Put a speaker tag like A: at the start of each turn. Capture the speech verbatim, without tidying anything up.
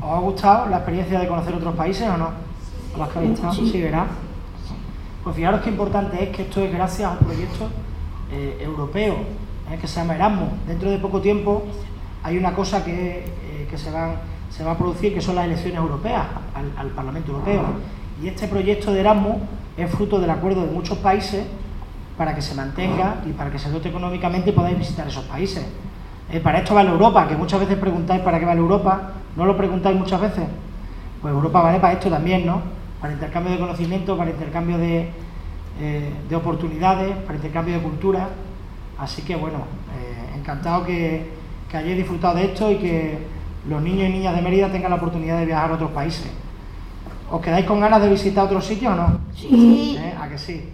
A: ¿Os ha gustado la experiencia de conocer otros países o no? ¿A los que habéis estado? Sí, ¿verdad? Pues fijaros qué importante es que esto es gracias a un proyecto eh, europeo eh, que se llama Erasmus. Dentro de poco tiempo hay una cosa que, eh, que se, van, se va a producir, que son las elecciones europeas al, al Parlamento Europeo. Y este proyecto de Erasmus es fruto del acuerdo de muchos países para que se mantenga y para que se dote económicamente y podáis visitar esos países. Eh, para esto vale Europa, que muchas veces preguntáis para qué vale Europa, ¿no lo preguntáis muchas veces? Pues Europa vale para esto también, ¿no? Para intercambio de conocimiento, para intercambio de, eh, de oportunidades, para intercambio de cultura. Así que bueno, eh, encantado que, que hayáis disfrutado de esto y que los niños y niñas de Mérida tengan la oportunidad de viajar a otros países. ¿Os quedáis con ganas de visitar otros sitios o no?
B: Sí.
A: ¿Eh? ¿A que sí?